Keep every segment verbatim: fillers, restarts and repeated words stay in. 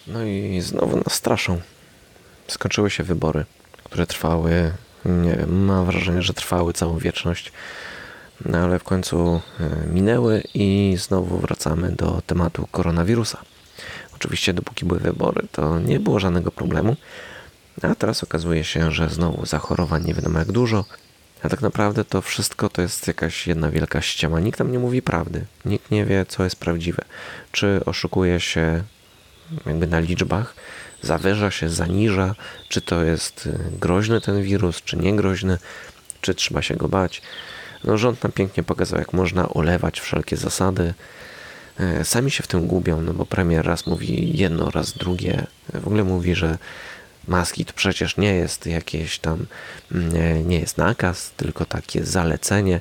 No i znowu nas straszą. Skończyły się wybory, które trwały, nie wiem, mam wrażenie, że trwały całą wieczność. No ale w końcu minęły i znowu wracamy do tematu koronawirusa. Oczywiście dopóki były wybory, to nie było żadnego problemu. A teraz okazuje się, że znowu zachorowań nie wiadomo jak dużo. A tak naprawdę to wszystko to jest jakaś jedna wielka ściema. Nikt tam nie mówi prawdy. Nikt nie wie, co jest prawdziwe. Czy oszukuje się jakby na liczbach, zawyża się, zaniża, czy to jest groźny ten wirus, czy nie groźny, czy trzeba się go bać. No rząd nam pięknie pokazał, jak można ulewać wszelkie zasady. Sami się w tym gubią, no bo premier raz mówi jedno, raz drugie. W ogóle mówi, że maski to przecież nie jest jakieś tam, nie, nie jest nakaz, tylko takie zalecenie.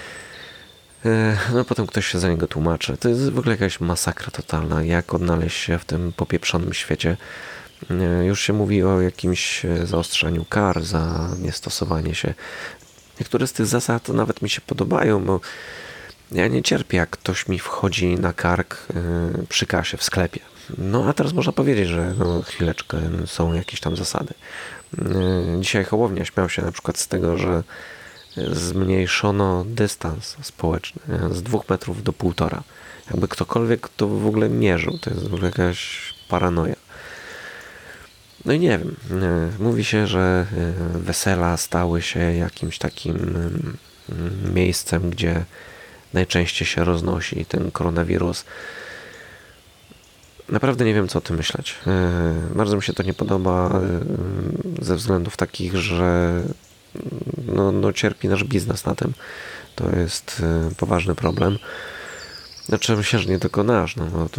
No potem ktoś się za niego tłumaczy. To jest w ogóle jakaś masakra totalna, jak odnaleźć się w tym popieprzonym świecie. Już się mówi o jakimś zaostrzaniu kar za niestosowanie się. Niektóre z tych zasad nawet mi się podobają, bo ja nie cierpię, jak ktoś mi wchodzi na kark przy kasie w sklepie. No a teraz można powiedzieć, że no, chwileczkę, są jakieś tam zasady. Dzisiaj Hołownia śmiał się na przykład z tego, że zmniejszono dystans społeczny z dwóch metrów do półtora. Jakby ktokolwiek to w ogóle mierzył. To jest w ogóle jakaś paranoja. No i nie wiem. Mówi się, że wesela stały się jakimś takim miejscem, gdzie najczęściej się roznosi ten koronawirus. Naprawdę nie wiem, co o tym myśleć. Bardzo mi się to nie podoba ze względów takich, że no, no cierpi nasz biznes na tym. To jest poważny problem. Znaczy myślę, że nie tylko nasz. No, no to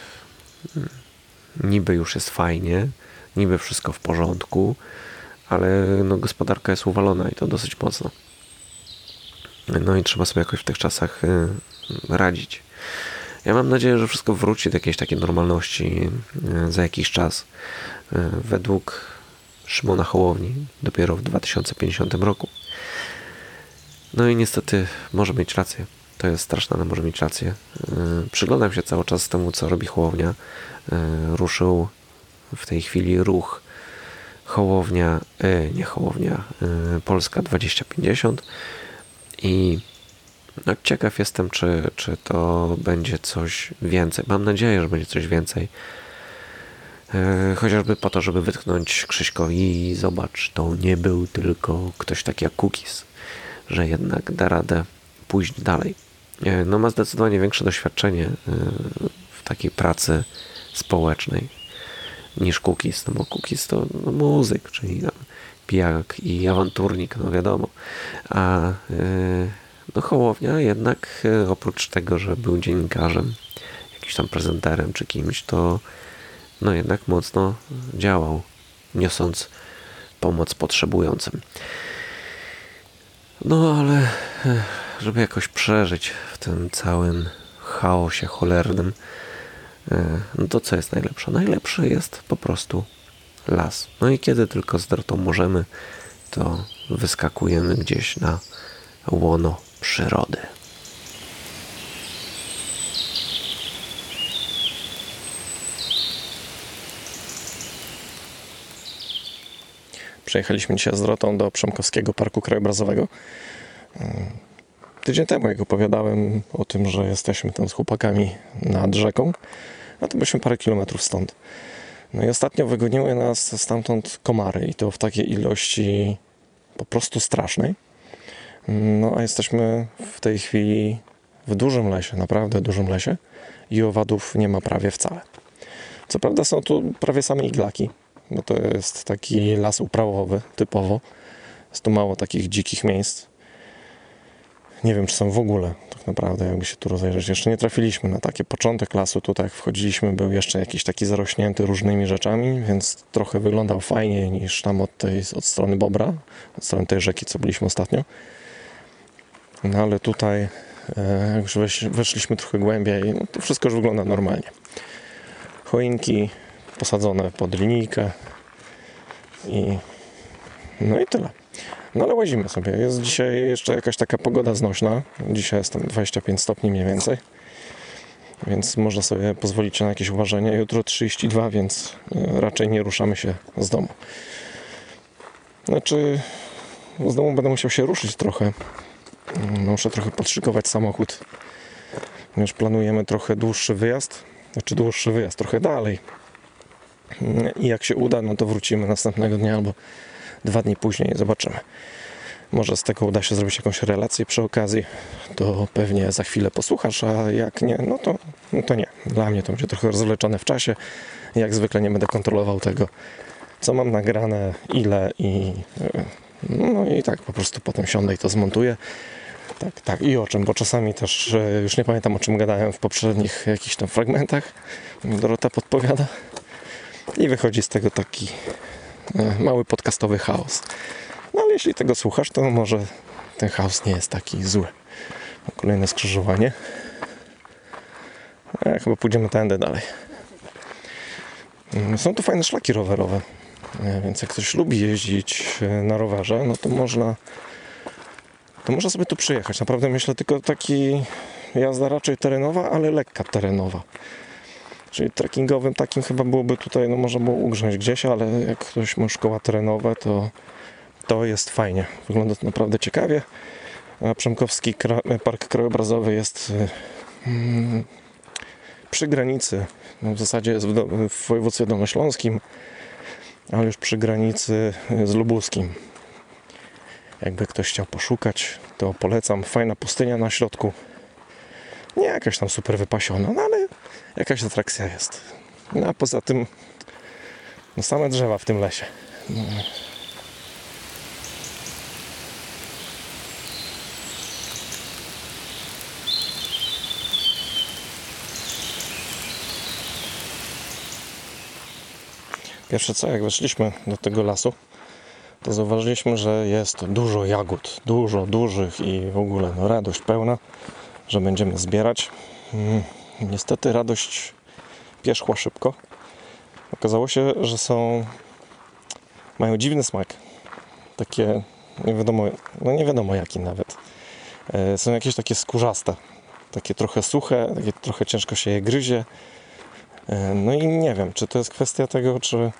niby już jest fajnie, niby wszystko w porządku, ale no, gospodarka jest uwalona i to dosyć mocno. No i trzeba sobie jakoś w tych czasach radzić. Ja mam nadzieję, że wszystko wróci do jakiejś takiej normalności za jakiś czas. Według Szymona Hołowni dopiero w dwa tysiące pięćdziesiątym roku. No i niestety może mieć rację. To jest straszne, ale może mieć rację. Przyglądam się cały czas temu, co robi Hołownia. Ruszył w tej chwili ruch Hołownia, nie Hołownia, Polska dwadzieścia pięćdziesiąt i no, ciekaw jestem, czy, czy to będzie coś więcej. Mam nadzieję, że będzie coś więcej. Chociażby po to, żeby wytknąć Krzyśkowi, zobacz, to nie był tylko ktoś taki jak Kukiz, że jednak da radę pójść dalej. No ma zdecydowanie większe doświadczenie w takiej pracy społecznej niż Kukiz, no bo Kukiz to no, muzyk, czyli tam pijak i awanturnik, no wiadomo. A no Hołownia jednak oprócz tego, że był dziennikarzem, jakimś tam prezenterem czy kimś, to no jednak mocno działał, niosąc pomoc potrzebującym. No ale żeby jakoś przeżyć w tym całym chaosie cholernym, no to co jest najlepsze? Najlepszy jest po prostu las. No i kiedy tylko z Dorotą możemy, to wyskakujemy gdzieś na łono przyrody. Przyjechaliśmy dzisiaj z Dorotą do Przemkowskiego Parku Krajobrazowego. Tydzień temu, jak opowiadałem o tym, że jesteśmy tam z chłopakami nad rzeką, a to byliśmy parę kilometrów stąd. No i ostatnio wygoniły nas stamtąd komary i to w takiej ilości po prostu strasznej. No a jesteśmy w tej chwili w dużym lesie, naprawdę dużym lesie i owadów nie ma prawie wcale. Co prawda są tu prawie same iglaki, bo to jest taki las uprawowy typowo. Jest tu mało takich dzikich miejsc. Nie wiem, czy są w ogóle tak naprawdę, jakby się tu rozejrzeć. Jeszcze nie trafiliśmy na takie. Początek lasu, tutaj jak wchodziliśmy, był jeszcze jakiś taki zarośnięty różnymi rzeczami, więc trochę wyglądał fajniej niż tam od tej, od strony Bobra, od strony tej rzeki, co byliśmy ostatnio. No ale tutaj, jak już weszliśmy trochę głębiej, no to wszystko już wygląda normalnie. Choinki posadzone pod linijkę i no i tyle. No ale łazimy sobie. Jest dzisiaj jeszcze jakaś taka pogoda znośna. Dzisiaj jest tam dwadzieścia pięć stopni mniej więcej. więc można sobie pozwolić na jakieś uważenie. Jutro trzydzieści dwa, więc e, raczej nie ruszamy się z domu. Znaczy, z domu będę musiał się ruszyć trochę. Muszę trochę podszykować samochód. Już planujemy trochę dłuższy wyjazd. Znaczy dłuższy wyjazd, trochę dalej. I jak się uda, no to wrócimy następnego dnia albo dwa dni później. Zobaczymy. Może z tego uda się zrobić jakąś relację przy okazji. To pewnie za chwilę posłuchasz, a jak nie, no to, no to nie. Dla mnie to będzie trochę rozwleczone w czasie. Jak zwykle nie będę kontrolował tego, co mam nagrane, ile i no i tak po prostu potem siądę i to zmontuję. Tak, tak i o czym, bo czasami też już nie pamiętam, o czym gadałem w poprzednich jakichś tam fragmentach. Dorota podpowiada i wychodzi z tego taki mały podcastowy chaos. No ale jeśli tego słuchasz, to może ten chaos nie jest taki zły. Kolejne skrzyżowanie. A chyba pójdziemy tędy dalej. Są tu fajne szlaki rowerowe, więc jak ktoś lubi jeździć na rowerze, no to można to można sobie tu przyjechać. Naprawdę myślę, tylko taki jazda raczej terenowa, ale lekka terenowa. Czyli trekkingowym takim chyba byłoby tutaj, no można było ugrzać gdzieś, ale jak ktoś ma szkoła terenowe, to to jest fajnie. Wygląda to naprawdę ciekawie. A Przemkowski Kra- Park Krajobrazowy jest mm, przy granicy. No w zasadzie jest w, do, w województwie dolnośląskim, ale już przy granicy z lubuskim. Jakby ktoś chciał poszukać, to polecam. Fajna pustynia na środku. Nie jakaś tam super wypasiona, no ale jakaś atrakcja jest. No a poza tym no same drzewa w tym lesie. No. Pierwsze co, jak weszliśmy do tego lasu, to zauważyliśmy, że jest dużo jagód, dużo dużych i w ogóle no, radość pełna, że będziemy zbierać. Hmm, niestety radość pierzchła szybko. Okazało się, że są mają dziwny smak. Takie nie wiadomo, no nie wiadomo jaki nawet. E, są jakieś takie skórzaste, takie trochę suche, takie trochę ciężko się je gryzie. E, no i nie wiem, czy to jest kwestia tego, czy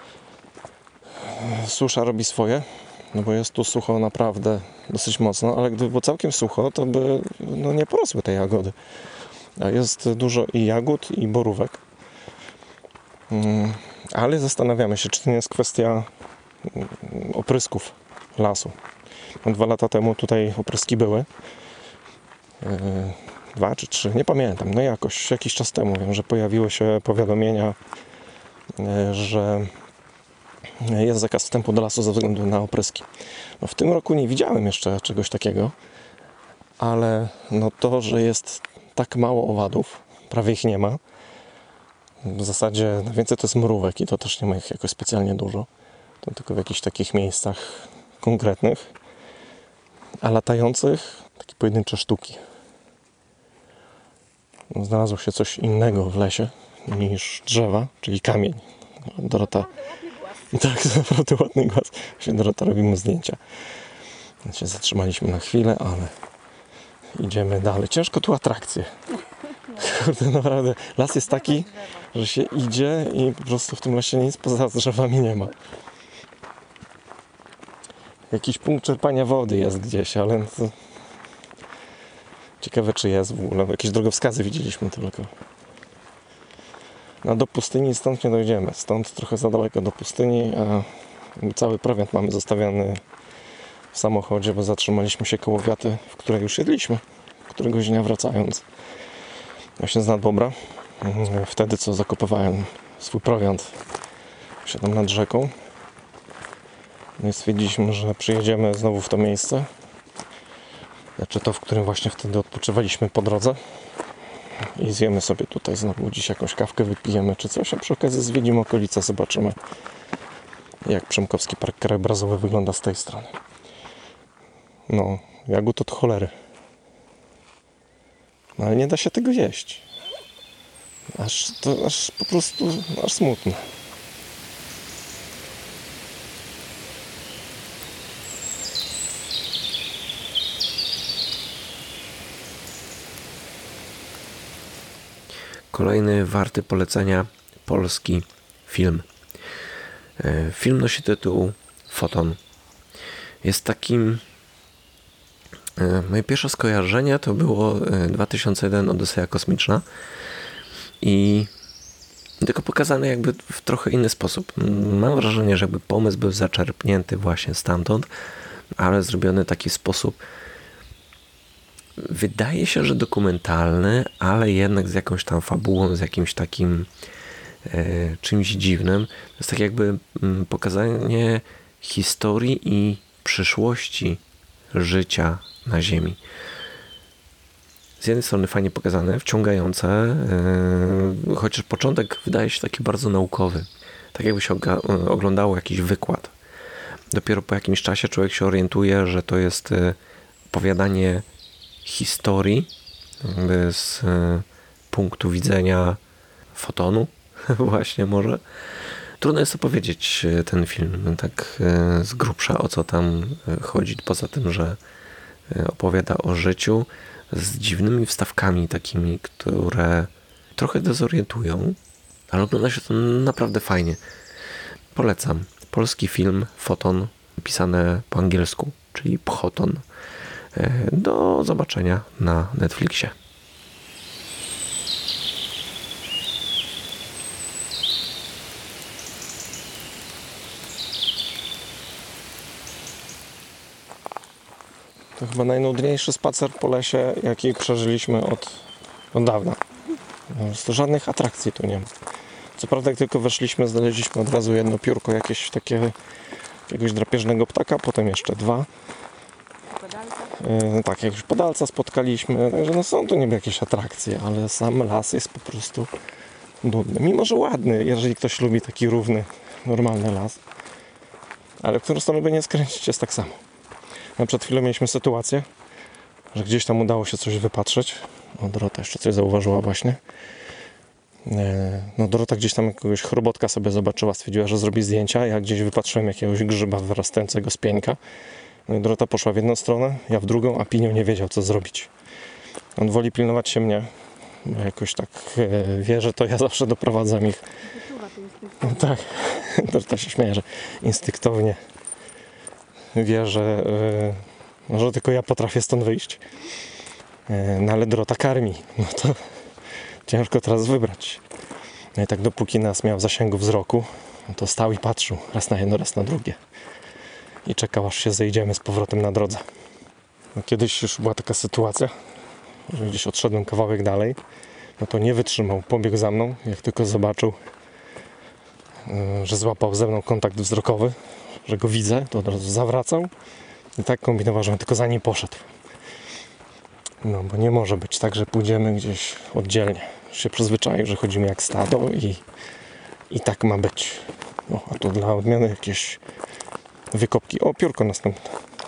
susza robi swoje, no bo jest tu sucho naprawdę dosyć mocno, ale gdyby było całkiem sucho, to by no, nie porosły te jagody. A jest dużo i jagód, i borówek. Hmm, ale zastanawiamy się, czy to nie jest kwestia oprysków lasu. No, dwa lata temu tutaj opryski były. Yy, dwa czy trzy, nie pamiętam. No jakoś, jakiś czas temu wiem, że pojawiły się powiadomienia, yy, że jest zakaz wstępu do lasu ze względu na opryski. No, w tym roku nie widziałem jeszcze czegoś takiego, ale no to, że jest tak mało owadów, prawie ich nie ma. W zasadzie najwięcej to jest mrówek i to też nie ma ich jakoś specjalnie dużo. To tylko w jakichś takich miejscach konkretnych. A latających takie pojedyncze sztuki. No, znalazło się coś innego w lesie niż drzewa, czyli kamień. Dorota... Tak, naprawdę ładny głaz. Właśnie Dorota robi mu zdjęcia. Więc się zatrzymaliśmy na chwilę, ale idziemy dalej. Ciężko tu atrakcje. Kurde, naprawdę. Las jest taki, że się idzie i po prostu w tym lesie nic poza drzewami nie ma. Jakiś punkt czerpania wody jest gdzieś, ale to... ciekawe czy jest w ogóle. Jakieś drogowskazy widzieliśmy tylko. No do pustyni stąd nie dojdziemy. Stąd trochę za daleko do pustyni, a cały prowiant mamy zostawiony w samochodzie, bo zatrzymaliśmy się koło wiaty, w której już jedliśmy. Któregoś dnia wracając. Właśnie z Nadbobra. Wtedy co zakopywałem swój prowiant się tam nad rzeką. No i stwierdziliśmy, że przyjedziemy znowu w to miejsce. Znaczy to, w którym właśnie wtedy odpoczywaliśmy po drodze. I zjemy sobie tutaj znowu dziś jakąś kawkę, wypijemy czy coś, a przy okazji zwiedzimy okolice, zobaczymy jak Przemkowski Park Krajobrazowy wygląda z tej strony. No, jagód od cholery. No ale nie da się tego jeść. Aż to, aż po prostu, aż smutne. Kolejny warty polecenia polski film. Film nosi tytuł Foton. Jest takim... Moje pierwsze skojarzenie to było dwa tysiące jeden Odyseja Kosmiczna i tylko pokazane jakby w trochę inny sposób. Mam wrażenie, że jakby pomysł był zaczerpnięty właśnie stamtąd, ale zrobiony w taki sposób, wydaje się, że dokumentalny, ale jednak z jakąś tam fabułą, z jakimś takim e, czymś dziwnym. To jest tak jakby m, pokazanie historii i przyszłości życia na Ziemi. Z jednej strony fajnie pokazane, wciągające, yy, chociaż początek wydaje się taki bardzo naukowy. Tak jakby się oga- oglądało jakiś wykład. Dopiero po jakimś czasie człowiek się orientuje, że to jest yy, opowiadanie historii jakby z yy, punktu widzenia fotonu właśnie może. Trudno jest opowiedzieć ten film tak yy, z grubsza, o co tam chodzi, poza tym, że yy, opowiada o życiu z dziwnymi wstawkami takimi, które trochę dezorientują, ale ogląda się to naprawdę fajnie. Polecam. Polski film Foton, pisane po angielsku, czyli Photon. Do zobaczenia na Netflixie. To chyba najnudniejszy spacer po lesie, jaki przeżyliśmy od, od dawna. Po prostu żadnych atrakcji tu nie ma. Co prawda, jak tylko weszliśmy, znaleźliśmy od razu jedno piórko, jakieś takie, jakiegoś drapieżnego ptaka, potem jeszcze dwa. Yy, tak, jakiegoś padalca spotkaliśmy, także no są tu niby jakieś atrakcje, ale sam las jest po prostu nudny. Mimo że ładny, jeżeli ktoś lubi taki równy, normalny las. Ale w którą stronę by nie skręcić, jest tak samo. No, przed chwilą mieliśmy sytuację, że gdzieś tam udało się coś wypatrzeć. O, Dorota jeszcze coś zauważyła właśnie. No, Dorota gdzieś tam jakiegoś chrobotka sobie zobaczyła, stwierdziła, że zrobi zdjęcia. Ja gdzieś wypatrzyłem jakiegoś grzyba wyrastającego z pieńka. No i Dorota poszła w jedną stronę, ja w drugą, a Pinio nie wiedział, co zrobić. On woli pilnować się mnie, bo jakoś tak e, wie, że to ja zawsze doprowadzam ich. Tak, Dorota się śmieje, że instynktownie wie, że, e, że tylko ja potrafię stąd wyjść. E, no ale Dorota karmi, no to ciężko teraz wybrać. No i tak dopóki nas miał w zasięgu wzroku, no to stał i patrzył raz na jedno, raz na drugie. I czekał, aż się zejdziemy z powrotem na drodze. No, kiedyś już była taka sytuacja, że gdzieś odszedłem kawałek dalej, no to nie wytrzymał, pobiegł za mną, jak tylko zobaczył, yy, że złapał ze mną kontakt wzrokowy, że go widzę, to od razu zawracał i tak kombinował, żebym tylko za nim poszedł. No bo nie może być tak, że pójdziemy gdzieś oddzielnie. Już się przyzwyczaił, że chodzimy jak stado i, i tak ma być. No, a tu dla odmiany jakieś wykopki. O, piórko następne.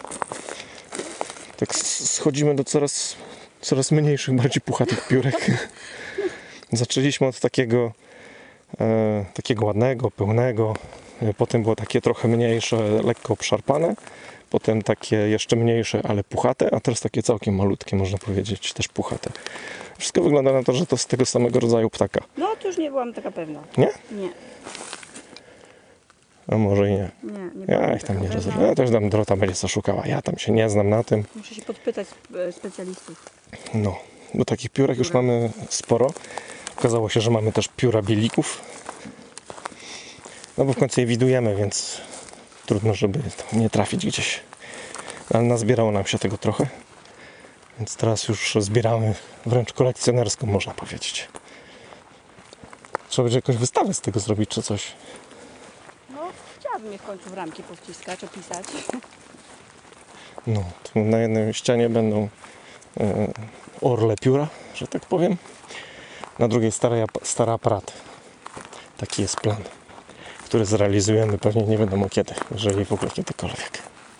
Tak schodzimy do coraz, coraz mniejszych, bardziej puchatych piórek. Zaczęliśmy od takiego e, takiego ładnego, pełnego. E, potem było takie trochę mniejsze, lekko obszarpane. Potem takie jeszcze mniejsze, ale puchate. A teraz takie całkiem malutkie, można powiedzieć, też puchate. Wszystko wygląda na to, że to z tego samego rodzaju ptaka. No, to już nie byłam taka pewna. Nie? Nie. A może i nie. Nie, nie Ja byłam ich tam taka nie pewna. rozumiem. Ja też tam Dorota będzie co szukała. Ja tam się nie znam na tym. Muszę się podpytać e, specjalistów. No, bo takich piórek już mamy sporo. Okazało się, że mamy też pióra bielików. No bo w końcu je widujemy, więc trudno, żeby tam nie trafić gdzieś. Ale nazbierało nam się tego trochę. Więc teraz już zbieramy wręcz kolekcjonerską, można powiedzieć. Trzeba będzie jakąś wystawę z tego zrobić, czy coś. No, chciałabym je w końcu w ramki powciskać, opisać. No, tu na jednej ścianie będą e, orle pióra, że tak powiem. Na drugiej stary, stary aparat. Taki jest plan, który zrealizujemy pewnie nie wiadomo kiedy, jeżeli w ogóle kiedykolwiek.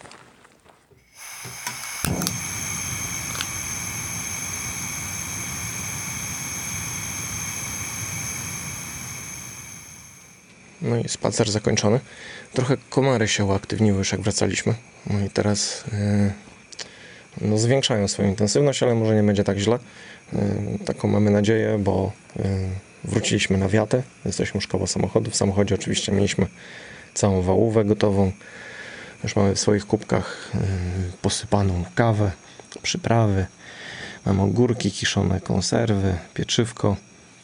No i spacer zakończony. Trochę komary się uaktywniły już jak wracaliśmy. No i teraz yy, no, zwiększają swoją intensywność, ale może nie będzie tak źle. Y, Taką mamy nadzieję, bo y, wróciliśmy na wiatę. Jesteśmy już koło samochodu. W samochodzie oczywiście mieliśmy całą wałówę gotową. Już mamy w swoich kubkach y, posypaną kawę, przyprawy. Mamy ogórki kiszone, konserwy, pieczywko.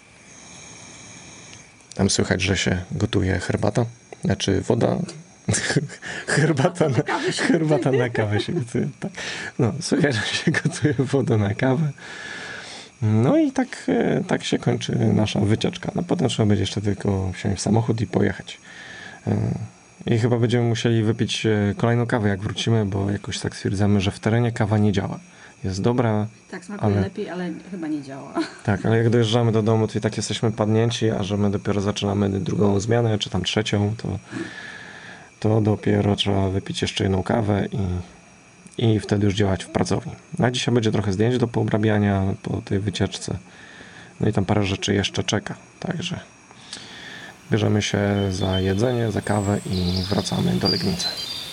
Tam słychać, że się gotuje herbata. Znaczy woda. herbata, na, herbata na kawę się gotuje. Tak. No, słychać, że się gotuje woda na kawę. No i tak, e, tak się kończy nasza wycieczka. No potem trzeba będzie jeszcze tylko wsiąść w samochód i pojechać. E, I chyba będziemy musieli wypić e, kolejną kawę, jak wrócimy, bo jakoś tak stwierdzamy, że w terenie kawa nie działa. Jest dobra. Tak, smakuje ale... lepiej, ale chyba nie działa. Tak, ale jak dojeżdżamy do domu, to i tak jesteśmy padnięci, a że my dopiero zaczynamy drugą zmianę, czy tam trzecią, to, to dopiero trzeba wypić jeszcze jedną kawę i, i wtedy już działać w pracowni. A dzisiaj będzie trochę zdjęć do poobrabiania po tej wycieczce. No i tam parę rzeczy jeszcze czeka, także bierzemy się za jedzenie, za kawę i wracamy do Legnicy.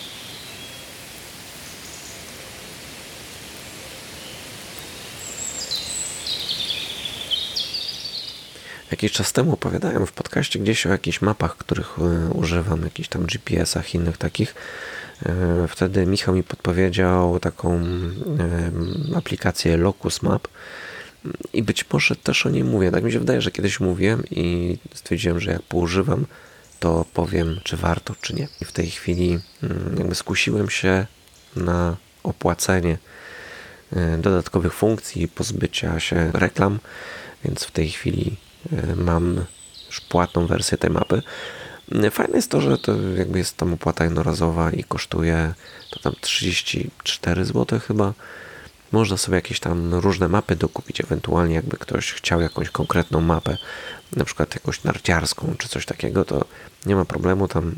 Jakiś czas temu opowiadałem w podcaście gdzieś o jakichś mapach, których y, używam, jakichś tam G P S-ach, innych takich. Y, wtedy Michał mi podpowiedział taką y, aplikację Locus Map i być może też o niej mówię. Tak mi się wydaje, że kiedyś mówiłem i stwierdziłem, że jak poużywam, to powiem, czy warto, czy nie. I w tej chwili y, jakby skusiłem się na opłacenie y, dodatkowych funkcji, pozbycia się reklam, więc w tej chwili mam już płatną wersję tej mapy. Fajne jest to, że to jakby jest tam opłata jednorazowa i kosztuje to tam trzydzieści cztery złote chyba. Można sobie jakieś tam różne mapy dokupić, ewentualnie jakby ktoś chciał jakąś konkretną mapę, na przykład jakąś narciarską czy coś takiego, to nie ma problemu, tam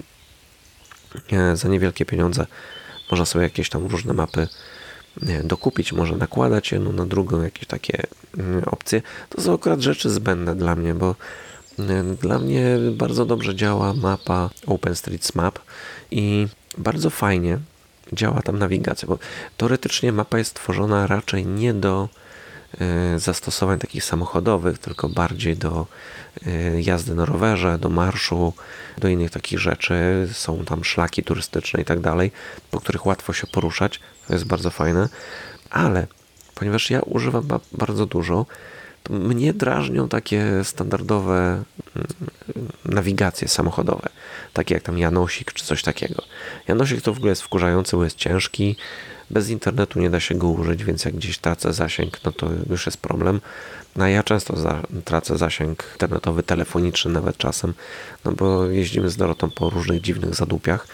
za niewielkie pieniądze można sobie jakieś tam różne mapy dokupić, może nakładać jedną na drugą, jakieś takie opcje. To są akurat rzeczy zbędne dla mnie, bo dla mnie bardzo dobrze działa mapa OpenStreetMap i bardzo fajnie działa tam nawigacja, bo teoretycznie mapa jest tworzona raczej nie do zastosowań takich samochodowych, tylko bardziej do jazdy na rowerze, do marszu, do innych takich rzeczy. Są tam szlaki turystyczne i tak dalej, po których łatwo się poruszać. To jest bardzo fajne, ale ponieważ ja używam map bardzo dużo, to mnie drażnią takie standardowe nawigacje samochodowe, takie jak tam Janosik czy coś takiego. Janosik to w ogóle jest wkurzający, bo jest ciężki, bez internetu nie da się go użyć, więc jak gdzieś tracę zasięg, no to już jest problem. No ja często za, tracę zasięg internetowy, telefoniczny nawet czasem, no bo jeździmy z Dorotą po różnych dziwnych zadupiach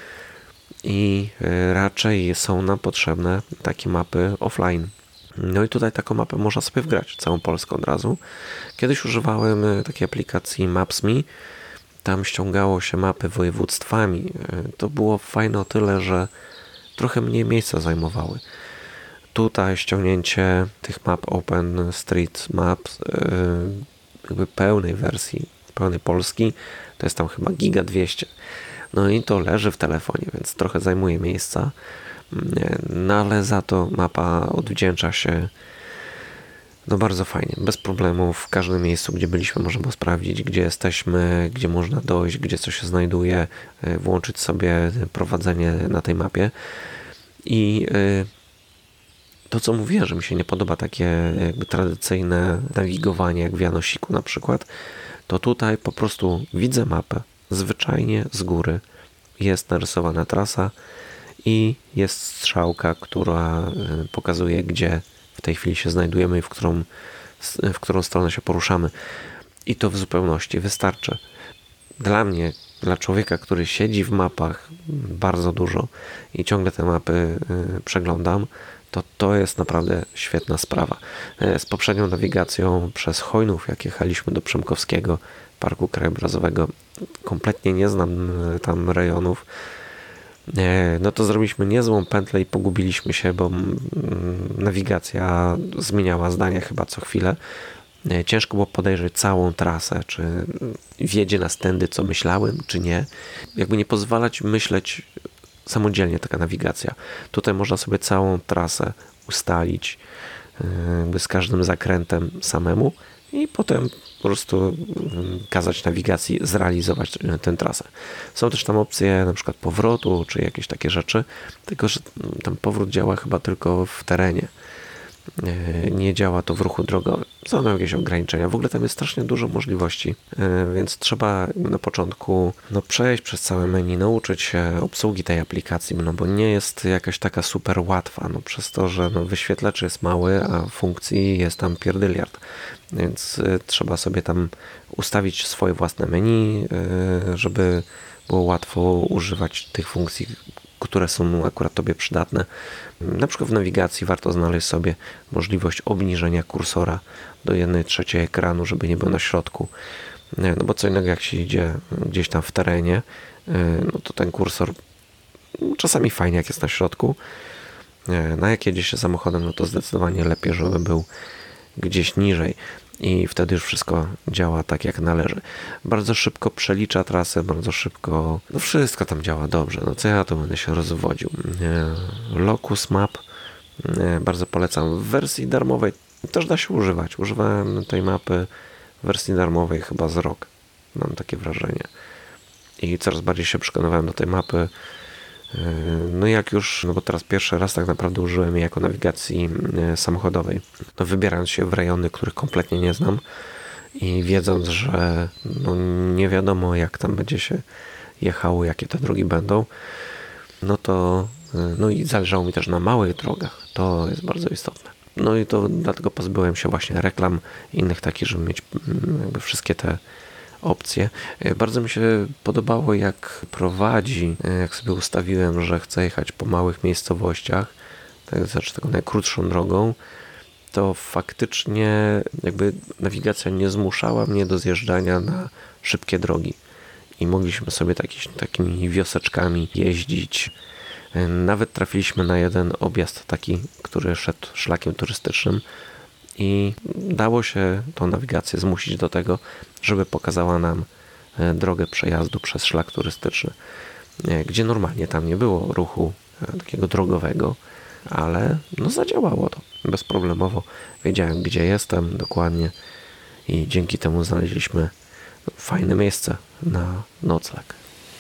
i raczej są nam potrzebne takie mapy offline. No i tutaj taką mapę można sobie wgrać, całą Polskę od razu. Kiedyś używałem takiej aplikacji Maps.me, tam ściągało się mapy województwami. To było fajne o tyle, że trochę mniej miejsca zajmowały. Tutaj ściągnięcie tych map OpenStreetMap jakby pełnej wersji, pełnej Polski, to jest tam chyba giga dwieście. No i to leży w telefonie, więc trochę zajmuje miejsca. No ale za to mapa odwdzięcza się no bardzo fajnie, bez problemu. W każdym miejscu, gdzie byliśmy, możemy sprawdzić, gdzie jesteśmy, gdzie można dojść, gdzie coś się znajduje, włączyć sobie prowadzenie na tej mapie. I to, co mówiłem, że mi się nie podoba takie jakby tradycyjne nawigowanie, jak w Janosiku na przykład, to tutaj po prostu widzę mapę, zwyczajnie z góry jest narysowana trasa i jest strzałka, która pokazuje, gdzie w tej chwili się znajdujemy i w którą, w którą stronę się poruszamy. I to w zupełności wystarczy. Dla mnie, dla człowieka, który siedzi w mapach bardzo dużo i ciągle te mapy przeglądam, to to jest naprawdę świetna sprawa. Z poprzednią nawigacją przez Chojnów, jak jechaliśmy do Przemkowskiego Parku Krajobrazowego, kompletnie nie znam tam rejonów, no to zrobiliśmy niezłą pętlę i pogubiliśmy się, bo nawigacja zmieniała zdania chyba co chwilę. Ciężko było podejrzeć całą trasę, czy wiedzie nas tędy, co myślałem, czy nie. Jakby nie pozwalać myśleć samodzielnie taka nawigacja. Tutaj można sobie całą trasę ustalić jakby z każdym zakrętem samemu i potem po prostu kazać nawigacji zrealizować tę trasę. Są też tam opcje na przykład powrotu, czy jakieś takie rzeczy, tylko że tam powrót działa chyba tylko w terenie. Nie działa to w ruchu drogowym. Są tam jakieś ograniczenia. W ogóle tam jest strasznie dużo możliwości, więc trzeba na początku no, przejść przez całe menu, nauczyć się obsługi tej aplikacji, no bo nie jest jakaś taka super łatwa, no przez to, że no, wyświetlacz jest mały, a funkcji jest tam pierdyliard. Więc y, trzeba sobie tam ustawić swoje własne menu, y, żeby było łatwo używać tych funkcji, które są akurat Tobie przydatne. Na przykład w nawigacji warto znaleźć sobie możliwość obniżenia kursora do jednej trzeciej ekranu, żeby nie był na środku. No bo co innego jak się idzie gdzieś tam w terenie, no to ten kursor czasami fajnie jak jest na środku. No jak jedzie się samochodem, no to zdecydowanie lepiej, żeby był gdzieś niżej. I wtedy już wszystko działa tak jak należy. Bardzo szybko przelicza trasę, bardzo szybko, no wszystko tam działa dobrze. No co ja tu będę się rozwodził. Locus Map bardzo polecam. W wersji darmowej też da się używać. Używałem tej mapy w wersji darmowej chyba z rok. Mam takie wrażenie. I coraz bardziej się przekonywałem do tej mapy. No jak już, no bo teraz pierwszy raz tak naprawdę użyłem jej jako nawigacji samochodowej. No wybierając się w rejony, których kompletnie nie znam i wiedząc, że no nie wiadomo jak tam będzie się jechało, jakie te drogi będą, no to no i zależało mi też na małych drogach. To jest bardzo istotne. No i to dlatego pozbyłem się właśnie reklam i innych takich, żeby mieć jakby wszystkie te opcje. Bardzo mi się podobało, jak prowadzi, jak sobie ustawiłem, że chcę jechać po małych miejscowościach, tak, znaczy taką najkrótszą drogą, to faktycznie jakby nawigacja nie zmuszała mnie do zjeżdżania na szybkie drogi. I mogliśmy sobie taki, takimi wioseczkami jeździć. Nawet trafiliśmy na jeden objazd taki, który szedł szlakiem turystycznym i dało się tą nawigację zmusić do tego, żeby pokazała nam drogę przejazdu przez szlak turystyczny, gdzie normalnie tam nie było ruchu takiego drogowego, ale no zadziałało to bezproblemowo. Wiedziałem, gdzie jestem dokładnie i dzięki temu znaleźliśmy fajne miejsce na nocleg.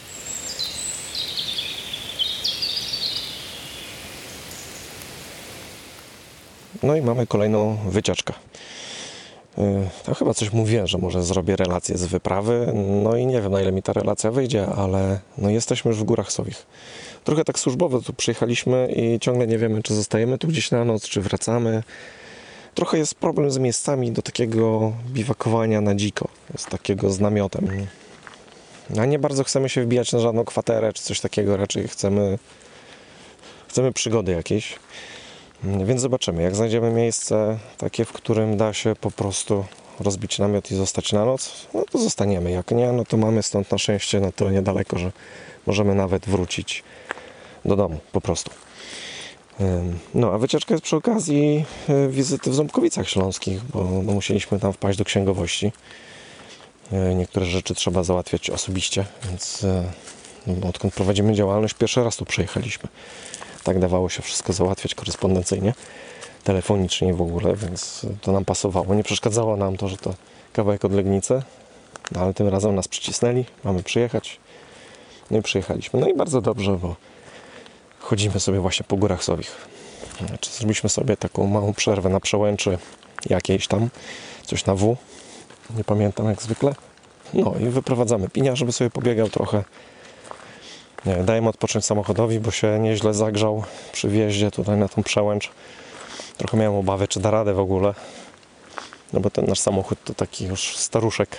No i mamy kolejną wycieczkę. To chyba coś mówię, że może zrobię relację z wyprawy. No i nie wiem, na ile mi ta relacja wyjdzie, ale no jesteśmy już w Górach Sowich. Trochę tak służbowo tu przyjechaliśmy i ciągle nie wiemy, czy zostajemy tu gdzieś na noc, czy wracamy. Trochę jest problem z miejscami do takiego biwakowania na dziko, z takiego z namiotem. A nie bardzo chcemy się wbijać na żadną kwaterę, czy coś takiego. Raczej chcemy, chcemy przygody jakieś. Więc zobaczymy, jak znajdziemy miejsce takie, w którym da się po prostu rozbić namiot i zostać na noc, no to zostaniemy. Jak nie, no to mamy stąd na szczęście na tyle niedaleko, że możemy nawet wrócić do domu po prostu. No a wycieczka jest przy okazji wizyty w Ząbkowicach Śląskich, bo no, musieliśmy tam wpaść do księgowości. Niektóre rzeczy trzeba załatwiać osobiście, więc no, odkąd prowadzimy działalność, pierwszy raz tu przyjechaliśmy. Tak dawało się wszystko załatwiać korespondencyjnie, telefonicznie w ogóle, więc to nam pasowało. Nie przeszkadzało nam to, że to kawałek od Legnicy, no, ale tym razem nas przycisnęli, mamy przyjechać. No i przyjechaliśmy. No i bardzo dobrze, bo chodzimy sobie właśnie po Górach Sowich. Znaczy, zrobiliśmy sobie taką małą przerwę na Przełęczy jakiejś tam, coś na W, nie pamiętam jak zwykle. No i wyprowadzamy Pinia, żeby sobie pobiegał trochę. Nie, dajemy odpocząć samochodowi, bo się nieźle zagrzał przy wjeździe tutaj na tą Przełęcz. Trochę miałem obawy, czy da radę w ogóle. No bo ten nasz samochód to taki już staruszek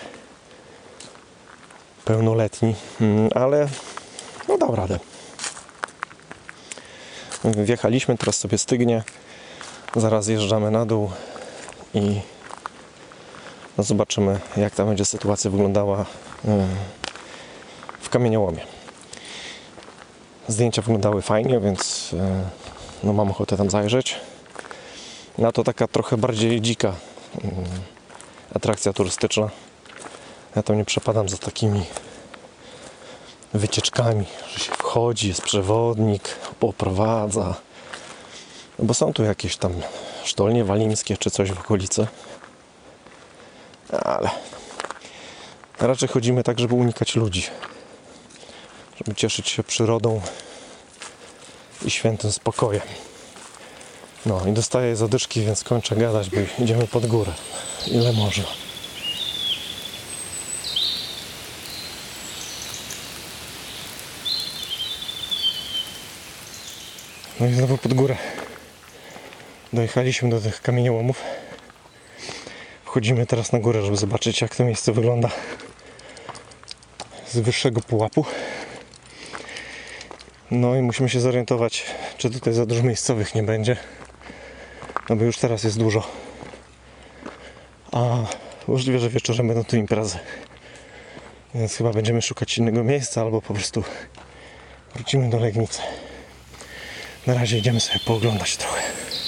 pełnoletni, ale no dał radę. Wjechaliśmy, teraz sobie stygnie. Zaraz zjeżdżamy na dół i no zobaczymy, jak ta będzie sytuacja wyglądała w kamieniołomie. Zdjęcia wyglądały fajnie, więc no mam ochotę tam zajrzeć. No to taka trochę bardziej dzika atrakcja turystyczna. Ja tam nie przepadam za takimi wycieczkami, że się wchodzi, jest przewodnik, poprowadza. No bo są tu jakieś tam sztolnie walimskie czy coś w okolicy. Ale raczej chodzimy tak, żeby unikać ludzi. Żeby cieszyć się przyrodą i świętym spokojem. No i dostaję zadyszki, więc kończę gadać, bo idziemy pod górę. Ile można. No i znowu pod górę. Dojechaliśmy do tych kamieniołomów. Wchodzimy teraz na górę, żeby zobaczyć, jak to miejsce wygląda z wyższego pułapu. No i musimy się zorientować, czy tutaj za dużo miejscowych nie będzie. No bo już teraz jest dużo. A możliwe, że wieczorem będą tu imprezy. Więc chyba będziemy szukać innego miejsca, albo po prostu wrócimy do Legnicy. Na razie idziemy sobie pooglądać trochę.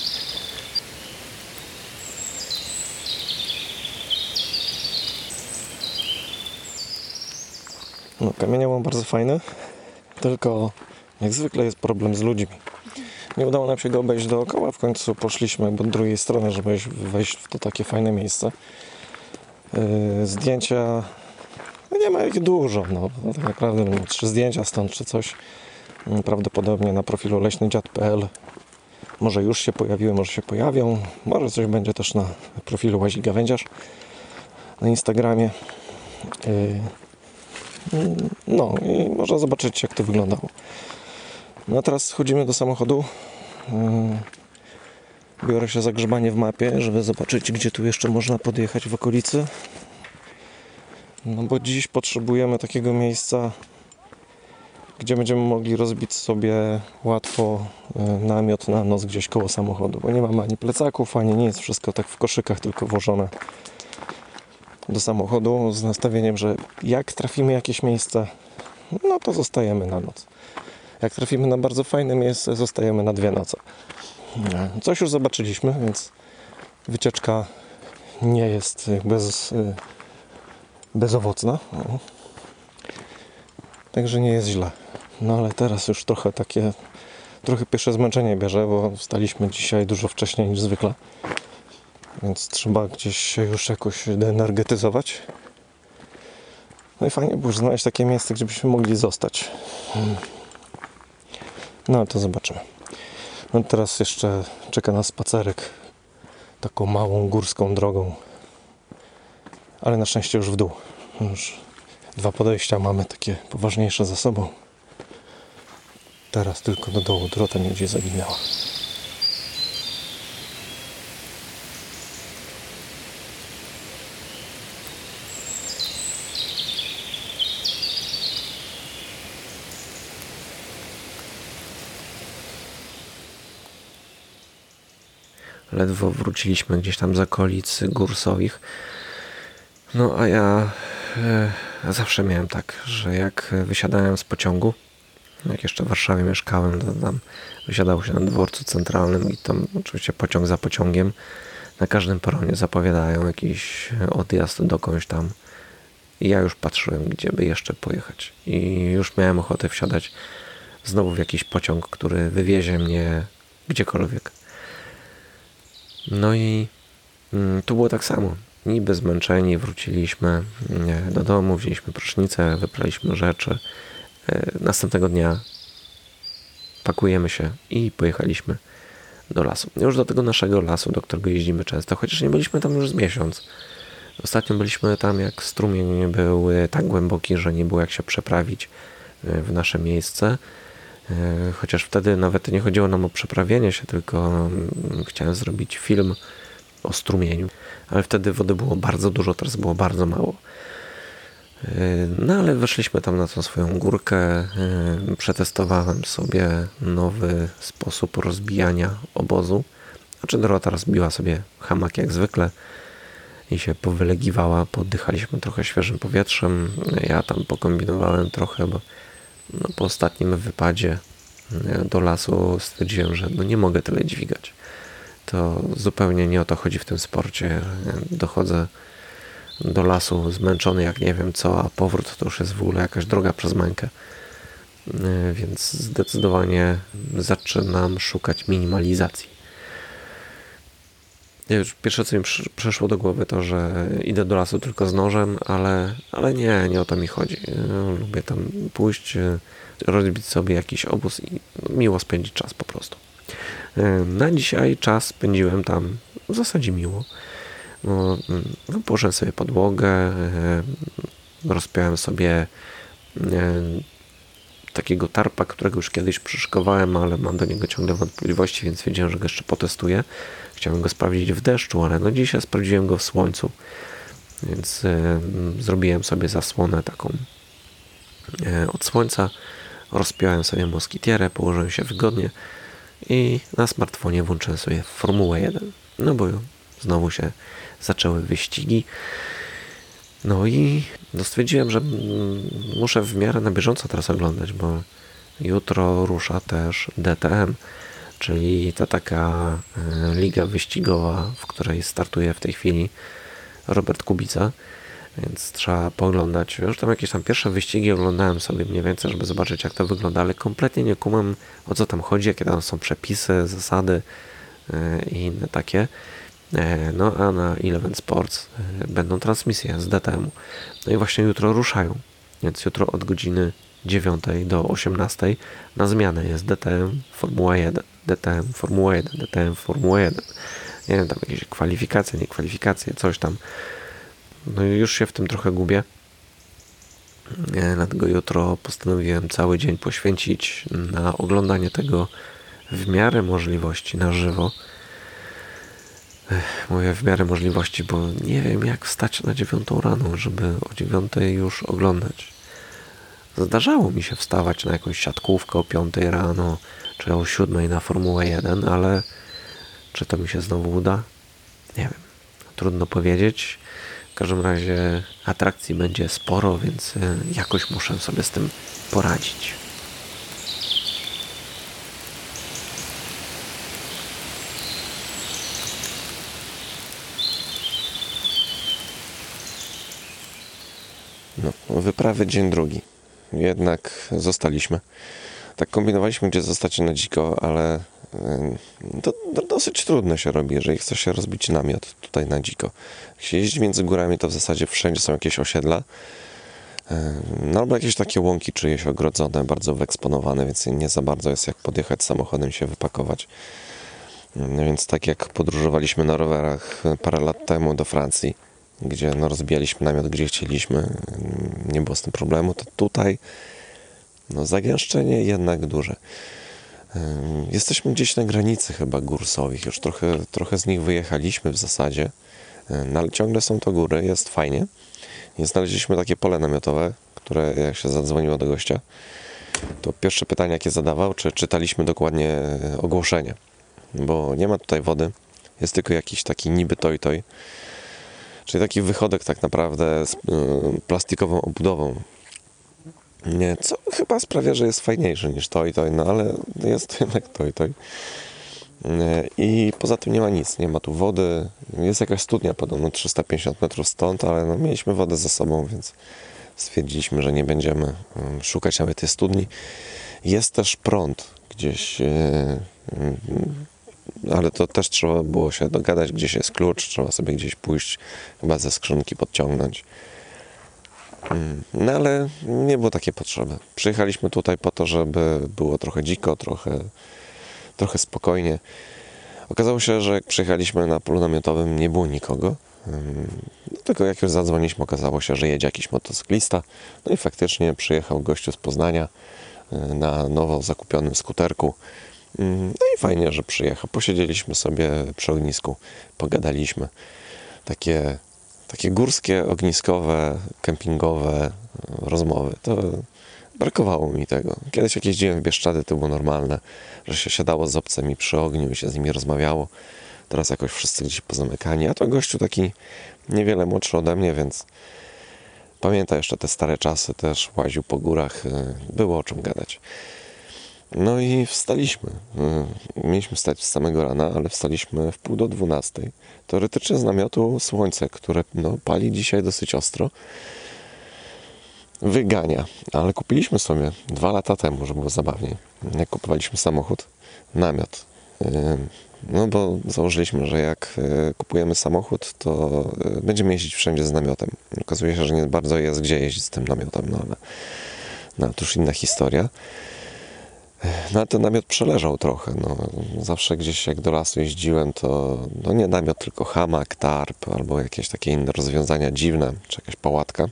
No, kamieniołom bardzo fajny, tylko jak zwykle jest problem z ludźmi. Nie udało nam się go obejść dookoła, w końcu poszliśmy od drugiej strony, żeby wejść w to takie fajne miejsce. Yy, zdjęcia, no nie ma ich dużo, no, no tak naprawdę no, trzy zdjęcia stąd czy coś. Yy, prawdopodobnie na profilu leśny dziad kropka p l. Może już się pojawiły, może się pojawią, może coś będzie też na profilu Łazik Gawędziarz na Instagramie. Yy, No i można zobaczyć, jak to wyglądało. No a teraz schodzimy do samochodu. Biorę się za grzebanie w mapie, żeby zobaczyć, gdzie tu jeszcze można podjechać w okolicy. No bo dziś potrzebujemy takiego miejsca, gdzie będziemy mogli rozbić sobie łatwo namiot na noc gdzieś koło samochodu. Bo nie mamy ani plecaków, ani nic. Wszystko tak w koszykach tylko włożone do samochodu z nastawieniem, że jak trafimy jakieś miejsce, no to zostajemy na noc. Jak trafimy na bardzo fajne miejsce, zostajemy na dwie noce. Coś już zobaczyliśmy, więc wycieczka nie jest bez, bezowocna. Także nie jest źle. No ale teraz już trochę takie, trochę pierwsze zmęczenie bierze, bo wstaliśmy dzisiaj dużo wcześniej niż zwykle. Więc trzeba gdzieś się już jakoś deenergetyzować. No i fajnie było znaleźć takie miejsce, gdzie byśmy mogli zostać. No to zobaczymy. No teraz jeszcze czeka nas spacerek taką małą górską drogą. Ale na szczęście już w dół. Już dwa podejścia mamy takie poważniejsze za sobą. Teraz tylko do dołu. Dorota mnie gdzieś zaginęła. Ledwo wróciliśmy gdzieś tam z okolic gór Sowich. No a ja e, zawsze miałem tak, że jak wysiadałem z pociągu, jak jeszcze w Warszawie mieszkałem, to tam wysiadało się na dworcu centralnym i tam oczywiście pociąg za pociągiem. Na każdym peronie zapowiadają jakiś odjazd dokądś tam. I ja już patrzyłem, gdzie by jeszcze pojechać. I już miałem ochotę wsiadać znowu w jakiś pociąg, który wywiezie mnie gdziekolwiek. No i mm, tu było tak samo. Niby zmęczeni wróciliśmy nie, do domu, wzięliśmy prysznicę, wypraliśmy rzeczy. E, następnego dnia pakujemy się i pojechaliśmy do lasu. Już do tego naszego lasu, do którego jeździmy często, chociaż nie byliśmy tam już z miesiąc. Ostatnio byliśmy tam, jak strumień był tak głęboki, że nie było jak się przeprawić w nasze miejsce. Chociaż wtedy nawet nie chodziło nam o przeprawienie się, tylko chciałem zrobić film o strumieniu. Ale wtedy wody było bardzo dużo, teraz było bardzo mało. No ale weszliśmy tam na tą swoją górkę. Przetestowałem sobie nowy sposób rozbijania obozu. Znaczy Dorota rozbiła sobie hamak jak zwykle i się powylegiwała. Poddychaliśmy trochę świeżym powietrzem. Ja tam pokombinowałem trochę, bo no, po ostatnim wypadzie do lasu stwierdziłem, że no nie mogę tyle dźwigać. To zupełnie nie o to chodzi w tym sporcie. Dochodzę do lasu zmęczony jak nie wiem co, a powrót to już jest w ogóle jakaś droga przez mękę. Więc zdecydowanie zaczynam szukać minimalizacji. Ja już pierwsze, co mi przy, przyszło do głowy, to, że idę do lasu tylko z nożem, ale, ale nie, nie o to mi chodzi. Ja lubię tam pójść, rozbić sobie jakiś obóz i miło spędzić czas po prostu. Na dzisiaj czas spędziłem tam w zasadzie miło. No, położyłem sobie podłogę, rozpiąłem sobie takiego tarpa, którego już kiedyś przyszykowałem, ale mam do niego ciągle wątpliwości, więc wiedziałem, że go jeszcze potestuję. Chciałem go sprawdzić w deszczu, ale no dzisiaj sprawdziłem go w słońcu, więc e, zrobiłem sobie zasłonę taką e, od słońca, rozpiąłem sobie moskitierę, położyłem się wygodnie i na smartfonie włączyłem sobie Formułę jeden. No bo znowu się zaczęły wyścigi. No i no stwierdziłem, że muszę w miarę na bieżąco teraz oglądać, bo jutro rusza też D T M, czyli ta taka liga wyścigowa, w której startuje w tej chwili Robert Kubica, więc trzeba pooglądać. Już tam jakieś tam pierwsze wyścigi oglądałem sobie mniej więcej, żeby zobaczyć, jak to wygląda, ale kompletnie nie kumam, o co tam chodzi, jakie tam są przepisy, zasady i inne takie. No a na Eleven Sports będą transmisje z D T M-u. No i właśnie jutro ruszają, więc jutro od godziny dziewiątej do osiemnastej na zmianę jest D T M Formuła jeden, D T M Formuła jeden, D T M Formuła jeden. Nie wiem, tam jakieś kwalifikacje, nie kwalifikacje, coś tam. No i już się w tym trochę gubię. Dlatego jutro postanowiłem cały dzień poświęcić na oglądanie tego w miarę możliwości na żywo. Mówię w miarę możliwości, bo nie wiem, jak wstać na dziewiątą rano, żeby o dziewiątej już oglądać. Zdarzało mi się wstawać na jakąś siatkówkę o piątej rano, czy o siódmej na Formułę jeden, ale czy to mi się znowu uda? Nie wiem. Trudno powiedzieć. W każdym razie atrakcji będzie sporo, więc jakoś muszę sobie z tym poradzić. No, wyprawy dzień drugi. Jednak zostaliśmy. Tak kombinowaliśmy, gdzie zostać na dziko, ale to, to dosyć trudno się robi, jeżeli chce się rozbić namiot tutaj na dziko. Jak się jeździ między górami, to w zasadzie wszędzie są jakieś osiedla. No albo jakieś takie łąki czyjeś ogrodzone, bardzo wyeksponowane, więc nie za bardzo jest jak podjechać samochodem, się wypakować. No więc tak jak podróżowaliśmy na rowerach parę lat temu do Francji, gdzie no, rozbijaliśmy namiot, gdzie chcieliśmy, nie było z tym problemu, to tutaj no, zagęszczenie jednak duże. Jesteśmy gdzieś na granicy chyba gór Sowich, już trochę, trochę z nich wyjechaliśmy w zasadzie, no, ale ciągle są to góry, jest fajnie. I znaleźliśmy takie pole namiotowe, które jak się zadzwoniło do gościa, to pierwsze pytanie jakie zadawał, czy czytaliśmy dokładnie ogłoszenie, bo nie ma tutaj wody, jest tylko jakiś taki niby toj-toj, czyli taki wychodek tak naprawdę z y, plastikową obudową. Nie, co chyba sprawia, że jest fajniejszy niż toj-toj, no ale jest to jednak toj-toj. I poza tym nie ma nic, nie ma tu wody, jest jakaś studnia podobno trzysta pięćdziesiąt metrów stąd, ale no, mieliśmy wodę ze sobą, więc stwierdziliśmy, że nie będziemy szukać nawet tej studni. Jest też prąd gdzieś, ale to też trzeba było się dogadać, gdzieś jest klucz, trzeba sobie gdzieś pójść, chyba ze skrzynki podciągnąć. No ale nie było takiej potrzeby. Przyjechaliśmy tutaj po to, żeby było trochę dziko, trochę trochę spokojnie. Okazało się, że jak przyjechaliśmy na polu namiotowym, nie było nikogo. No, tylko jak już zadzwoniliśmy, okazało się, że jedzie jakiś motocyklista. No i faktycznie przyjechał gościu z Poznania na nowo zakupionym skuterku. No i fajnie, że przyjechał. Posiedzieliśmy sobie przy ognisku, pogadaliśmy. Takie, takie górskie, ogniskowe, kempingowe rozmowy. To brakowało mi tego. Kiedyś jak jeździłem w Bieszczady, to było normalne, że się siadało z obcymi przy ogniu i się z nimi rozmawiało. Teraz jakoś wszyscy gdzieś pozamykani. A to gościu taki niewiele młodszy ode mnie, więc pamięta jeszcze te stare czasy, też łaził po górach. Było o czym gadać. No i wstaliśmy. Mieliśmy wstać z samego rana, ale wstaliśmy w pół do dwunastej. Teoretycznie z namiotu słońce, które no, pali dzisiaj dosyć ostro, wygania, ale kupiliśmy sobie dwa lata temu, żeby było zabawniej, jak kupowaliśmy samochód, namiot No bo założyliśmy, że jak kupujemy samochód, to będziemy jeździć wszędzie z namiotem. Okazuje się, że nie bardzo jest gdzie jeździć z tym namiotem, no ale no, to już inna historia. No a ten namiot przeleżał trochę. No. Zawsze gdzieś jak do lasu jeździłem, to no nie namiot, tylko hamak, tarp albo jakieś takie inne rozwiązania dziwne, czy jakaś pałatka.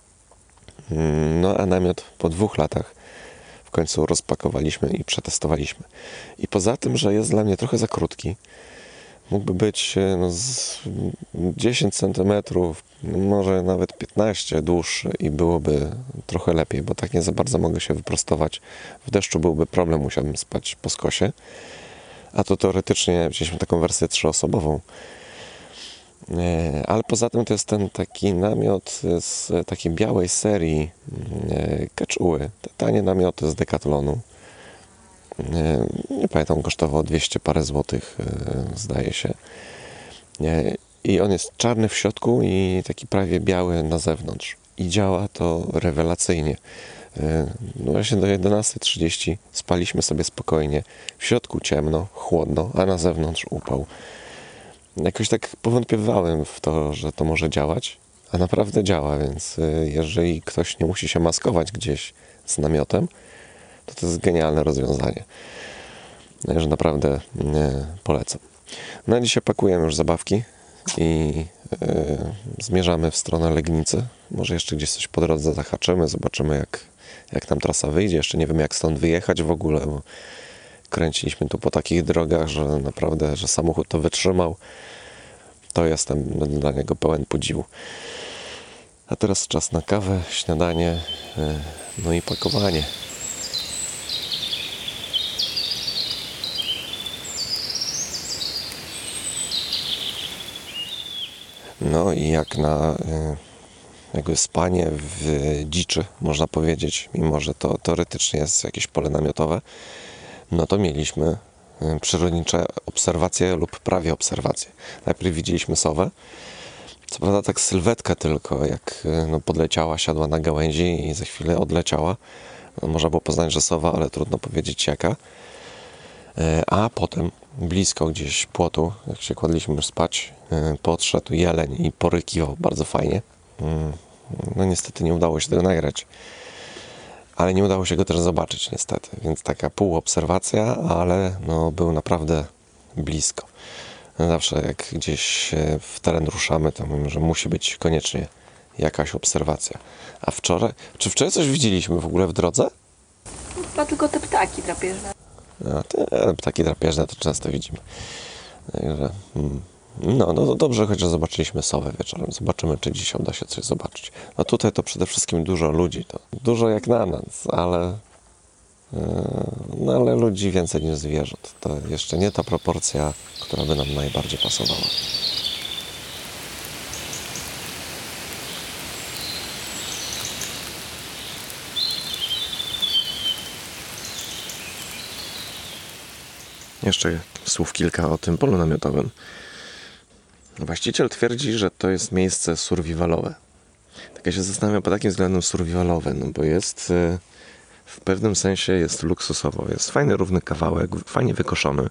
No a namiot po dwóch latach w końcu rozpakowaliśmy i przetestowaliśmy. I poza tym, że jest dla mnie trochę za krótki, mógłby być no, z dziesięć centymetrów, może nawet piętnaście dłuższy i byłoby trochę lepiej, bo tak nie za bardzo mogę się wyprostować. W deszczu byłby problem, musiałbym spać po skosie. A to teoretycznie wzięliśmy taką wersję trzyosobową. Ale poza tym to jest ten taki namiot z takiej białej serii Quechuły, te tanie namioty z Decathlonu. Nie pamiętam, kosztował dwieście parę złotych, zdaje się. I on jest czarny w środku i taki prawie biały na zewnątrz. I działa to rewelacyjnie. No właśnie do jedenastej trzydzieści spaliśmy sobie spokojnie. W środku ciemno, chłodno, a na zewnątrz upał. Jakoś tak powątpiewałem w to, że to może działać, a naprawdę działa, więc jeżeli ktoś nie musi się maskować gdzieś z namiotem, to to jest genialne rozwiązanie. Że naprawdę nie, polecam. No a dzisiaj pakujemy już zabawki i yy, zmierzamy w stronę Legnicy. Może jeszcze gdzieś coś po drodze zahaczymy, zobaczymy jak, jak tam trasa wyjdzie. Jeszcze nie wiem jak stąd wyjechać w ogóle, bo kręciliśmy tu po takich drogach, że naprawdę, że samochód to wytrzymał. To jestem dla niego pełen podziwu. A teraz czas na kawę, śniadanie, yy, no i pakowanie. No i jak na jakby spanie w dziczy, można powiedzieć, mimo że to teoretycznie jest jakieś pole namiotowe, no to mieliśmy przyrodnicze obserwacje lub prawie obserwacje. Najpierw widzieliśmy sowę, co prawda tak sylwetkę tylko, jak no, podleciała, siadła na gałęzi i za chwilę odleciała. No, można było poznać, że sowa, ale trudno powiedzieć jaka. A potem blisko gdzieś płotu, jak się kładliśmy już spać, podszedł jeleń i porykiwał bardzo fajnie. No niestety nie udało się tego nagrać, ale nie udało się go też zobaczyć niestety, więc taka półobserwacja, ale no był naprawdę blisko. Zawsze jak gdzieś w teren ruszamy, to mówimy, że musi być koniecznie jakaś obserwacja. A wczoraj, czy wczoraj coś widzieliśmy w ogóle w drodze? Chyba tylko te ptaki drapieżne. A te ptaki drapieżne to często widzimy. Także, no, no dobrze, chociaż zobaczyliśmy sowę wieczorem. Zobaczymy, czy dzisiaj uda się coś zobaczyć. No tutaj to przede wszystkim dużo ludzi. To dużo jak na nas, ale, no, ale ludzi więcej niż zwierząt. To jeszcze nie ta proporcja, która by nam najbardziej pasowała. Jeszcze słów kilka o tym polu namiotowym. Właściciel twierdzi, że to jest miejsce survivalowe. Tak ja się zastanawiam pod takim względem survivalowe, no bo jest w pewnym sensie jest luksusowo. Jest fajny, równy kawałek, fajnie wykoszony,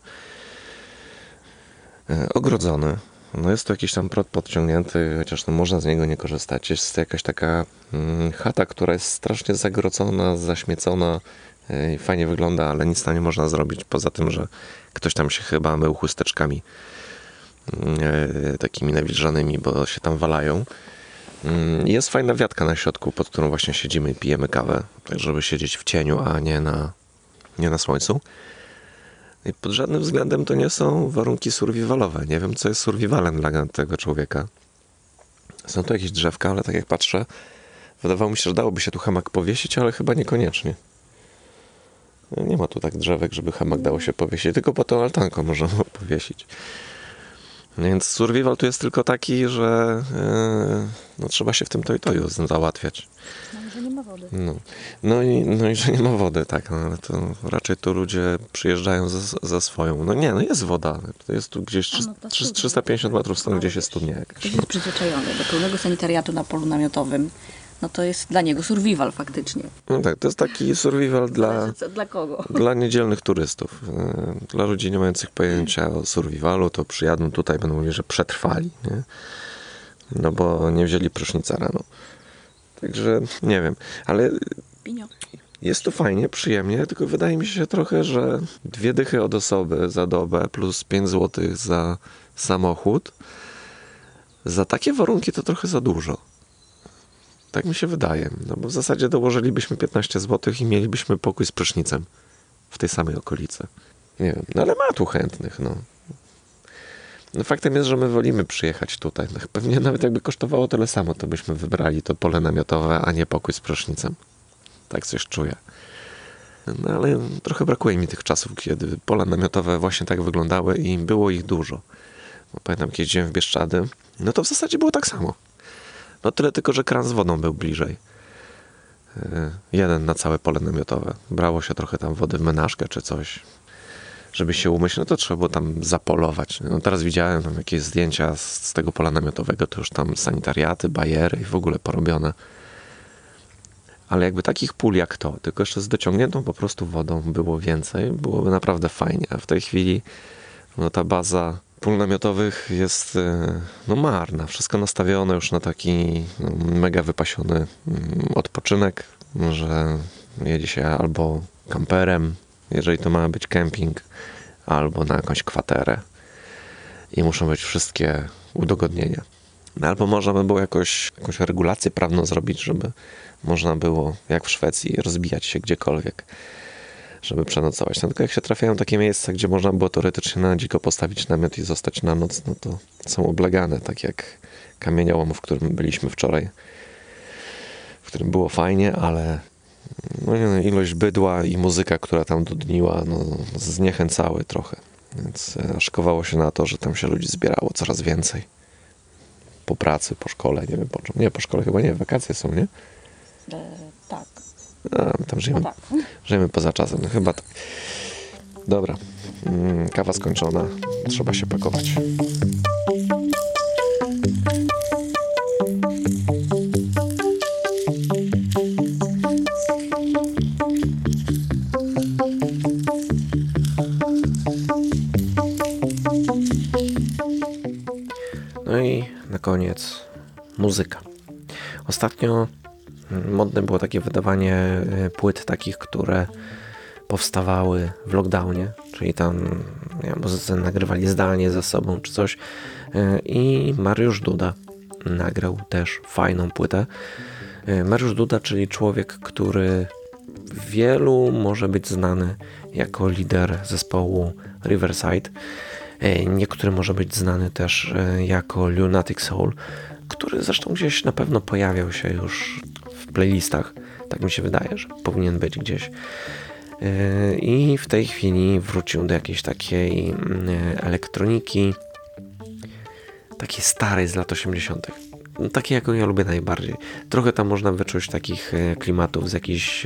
ogrodzony. No jest to jakiś tam prąd podciągnięty, chociaż no można z niego nie korzystać. Jest jakaś taka hmm, chata, która jest strasznie zagrocona, zaśmiecona. I fajnie wygląda, ale nic tam nie można zrobić, poza tym, że ktoś tam się chyba mył chusteczkami e, takimi nawilżanymi, bo się tam walają. Jest fajna wiatka na środku, pod którą właśnie siedzimy i pijemy kawę, tak żeby siedzieć w cieniu, a nie na, nie na słońcu. I pod żadnym względem to nie są warunki survivalowe. Nie wiem, co jest survivalem dla tego człowieka. Są to jakieś drzewka, ale tak jak patrzę, wydawało mi się, że dałoby się tu hamak powiesić, ale chyba niekoniecznie. Nie ma tu tak drzewek, żeby hamak dało się powiesić, tylko po tą altanką można powiesić. Więc survival tu jest tylko taki, że yy, no, trzeba się w tym toju załatwiać. No i że nie ma wody. No, no, i, no i że nie ma wody, tak, no, ale to raczej tu ludzie przyjeżdżają za, za swoją. No nie, no jest woda, to jest tu gdzieś A no, to trzy, super. trzysta pięćdziesiąt metrów stąd gdzieś jest studnia jakaś. Ktoś No. jest przyzwyczajony do pełnego sanitariatu na polu namiotowym, no to jest dla niego survival faktycznie. No tak, to jest taki survival dla, Ale co- Dla kogo? dla niedzielnych turystów. Yy, Dla ludzi nie mających pojęcia o survivalu, to przyjadą tutaj, będą mówili, że przetrwali, nie? No bo nie wzięli prysznica rano. Także nie wiem, ale Pinio. jest to fajnie, przyjemnie, tylko wydaje mi się trochę, że dwie dychy od osoby za dobę plus pięć złotych za samochód, za takie warunki to trochę za dużo. Tak mi się wydaje, no bo w zasadzie dołożylibyśmy piętnaście złotych i mielibyśmy pokój z prysznicem w tej samej okolicy. Nie wiem, no ale ma tu chętnych, no. No faktem jest, że my wolimy przyjechać tutaj. No, pewnie nawet jakby kosztowało tyle samo, to byśmy wybrali to pole namiotowe, a nie pokój z prysznicem. Tak coś czuję. No ale trochę brakuje mi tych czasów, kiedy pola namiotowe właśnie tak wyglądały i było ich dużo. Bo pamiętam, kiedy jeździłem w Bieszczady, no to w zasadzie było tak samo. No tyle tylko, że kran z wodą był bliżej. Yy, jeden na całe pole namiotowe. Brało się trochę tam wody w menażkę czy coś. Żeby się umyć, no to trzeba było tam zapolować. No teraz widziałem tam jakieś zdjęcia z, z tego pola namiotowego, to już tam sanitariaty, bajery i w ogóle porobione. Ale jakby takich pól jak to, tylko jeszcze z dociągniętą po prostu wodą było więcej, byłoby naprawdę fajnie. A w tej chwili no ta baza pól namiotowych jest no marna. Wszystko nastawione już na taki no, mega wypasiony mm, odpoczynek, że jedzie się albo kamperem, jeżeli to ma być kemping, albo na jakąś kwaterę. I muszą być wszystkie udogodnienia. No, albo można by było jakoś, jakąś regulację prawną zrobić, żeby można było, jak w Szwecji, rozbijać się gdziekolwiek, żeby przenocować. No, tylko jak się trafiają takie miejsca, gdzie można było teoretycznie na dziko postawić namiot i zostać na noc, no to są oblegane, tak jak kamieniołom, w którym byliśmy wczoraj, w którym było fajnie, ale no, nie, no, ilość bydła i muzyka, która tam dudniła, no, zniechęcały trochę. Więc e, szykowało się na to, że tam się ludzi zbierało coraz więcej. Po pracy, po szkole, nie wiem po czym. Nie, po szkole chyba nie, wakacje są, nie? E, tak. A, tam żyjemy, No tak. żyjemy poza czasem, no chyba tak. Dobra, mm, kawa skończona, trzeba się pakować. No i na koniec muzyka. Ostatnio modne było takie wydawanie płyt takich, które powstawały w lockdownie, czyli tam nie wiem, muzycy nagrywali zdalnie ze sobą czy coś i Mariusz Duda nagrał też fajną płytę. Mariusz Duda, czyli człowiek, który wielu może być znany jako lider zespołu Riverside. Niektóry może być znany też jako Lunatic Soul, który zresztą gdzieś na pewno pojawiał się już w playlistach. Tak mi się wydaje, że powinien być gdzieś. I w tej chwili wrócił do jakiejś takiej elektroniki, takiej starej z lat osiemdziesiątych. Takiej, jaką ja lubię najbardziej. Trochę tam można wyczuć takich klimatów z jakichś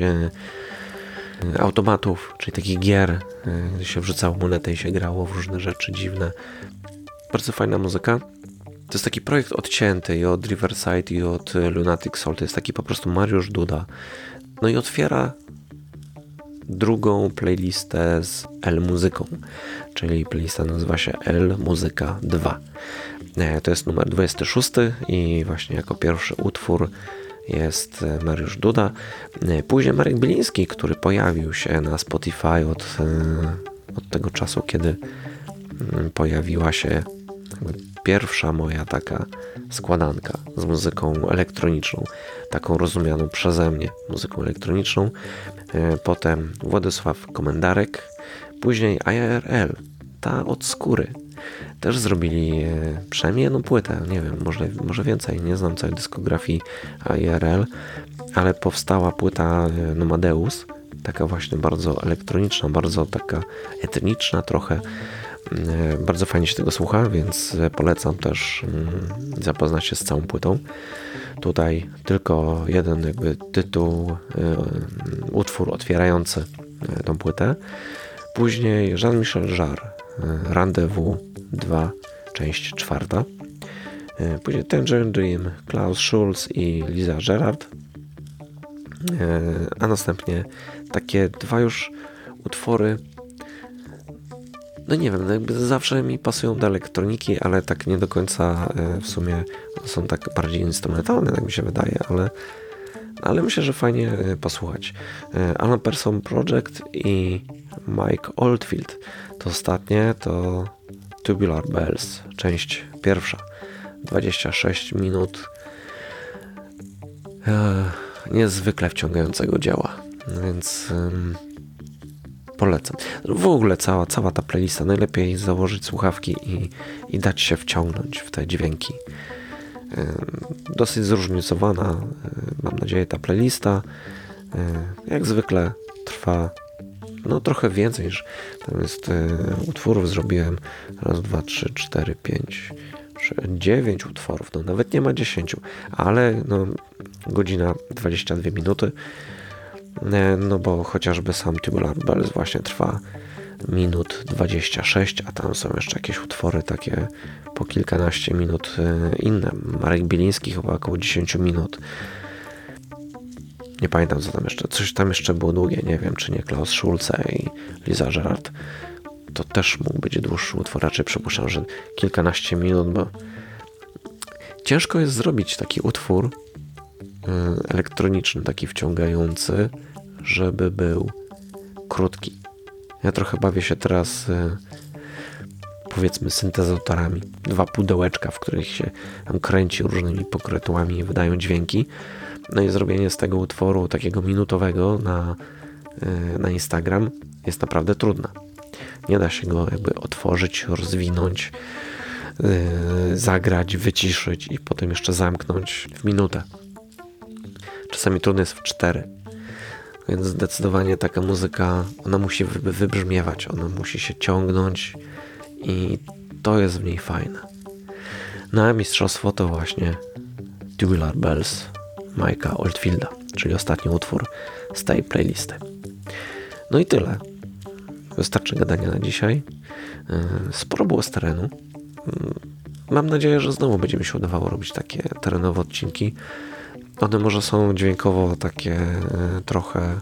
automatów, czyli takich gier, gdzie się wrzucało monetę i się grało w różne rzeczy dziwne. Bardzo fajna muzyka. To jest taki projekt odcięty i od Riverside, i od Lunatic Soul. To jest taki po prostu Mariusz Duda. No i otwiera drugą playlistę z L Muzyką, czyli playlista nazywa się L Muzyka dwa. To jest numer dwudziesty szósty i właśnie jako pierwszy utwór jest Mariusz Duda. Później Marek Biliński, który pojawił się na Spotify od, od tego czasu, kiedy pojawiła się pierwsza moja taka składanka z muzyką elektroniczną, taką rozumianą przeze mnie muzyką elektroniczną. Potem Władysław Komendarek, później I R L, ta od Skóry. Też zrobili przynajmniej jedną płytę, nie wiem, może, może więcej, nie znam całej dyskografii I R L, ale powstała płyta Nomadeus, taka właśnie bardzo elektroniczna, bardzo taka etniczna trochę. Bardzo fajnie się tego słucha, więc polecam też zapoznać się z całą płytą. Tutaj tylko jeden jakby tytuł, utwór otwierający tą płytę. Później Jean-Michel Jarre, Rendezvous dwa, część czwarta. E, Później Tangerine Dream, Klaus Schulze i Liza Gerard. E, A następnie takie dwa już utwory, no nie wiem, no jakby zawsze mi pasują do elektroniki, ale tak nie do końca e, w sumie są tak bardziej instrumentalne, tak mi się wydaje, ale, ale myślę, że fajnie e, posłuchać. E, Alan Parsons Project i Mike Oldfield. To ostatnie to Tubular Bells, część pierwsza. dwadzieścia sześć minut e, niezwykle wciągającego dzieła, więc ym, polecam. W ogóle cała, cała ta playlista, najlepiej założyć słuchawki i, i dać się wciągnąć w te dźwięki. Ym, dosyć zróżnicowana, y, mam nadzieję, ta playlista. Y, jak zwykle trwa no trochę więcej niż tam jest y, utworów zrobiłem raz, dwa, trzy, cztery, pięć, sześć, dziewięć utworów, no nawet nie ma dziesięciu, ale no godzina dwadzieścia dwie minuty, y, no bo chociażby sam Tubular Bells właśnie trwa minut dwadzieścia sześć, a tam są jeszcze jakieś utwory takie po kilkanaście minut y, inne. Marek Biliński chyba około dziesięć minut. Nie pamiętam co tam jeszcze, coś tam jeszcze było długie, nie wiem czy nie Klaus Schulze i Liza Gerard. To też mógł być dłuższy utwór, raczej przypuszczam, że kilkanaście minut, bo ciężko jest zrobić taki utwór y, elektroniczny, taki wciągający, żeby był krótki. Ja trochę bawię się teraz y, powiedzmy syntezatorami. Dwa pudełeczka, w których się tam kręci różnymi pokrętłami i wydają dźwięki. No i zrobienie z tego utworu takiego minutowego na, na Instagram jest naprawdę trudne. Nie da się go jakby otworzyć, rozwinąć, yy, zagrać, wyciszyć i potem jeszcze zamknąć w minutę. Czasami trudno jest w cztery. Więc zdecydowanie taka muzyka, ona musi wy- wybrzmiewać, ona musi się ciągnąć i to jest w niej fajne. Na mistrzostwo to właśnie Tubular Bells Mike'a Oldfielda, czyli ostatni utwór z tej playlisty. No i tyle. Wystarczy gadania na dzisiaj. Sporo było z terenu. Mam nadzieję, że znowu będzie mi się udawało robić takie terenowe odcinki. One może są dźwiękowo takie trochę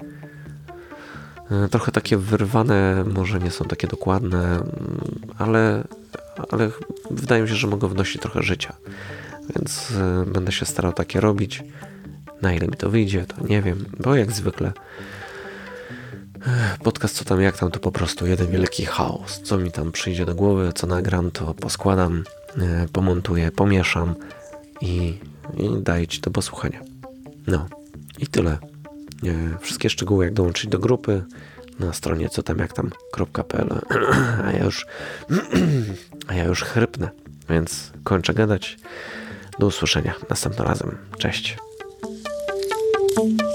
trochę takie wyrwane, może nie są takie dokładne, ale, ale wydaje mi się, że mogą wnosić trochę życia. Więc będę się starał takie robić. Na ile mi to wyjdzie, to nie wiem, bo jak zwykle podcast co tam jak tam to po prostu jeden wielki chaos. Co mi tam przyjdzie do głowy, co nagram, to poskładam, pomontuję, pomieszam i, i daję ci do posłuchania. No i tyle. Wszystkie szczegóły jak dołączyć do grupy na stronie co tam jak tam kropka p l. A ja już a ja już chrypnę, więc kończę gadać. Do usłyszenia następnym razem. Cześć.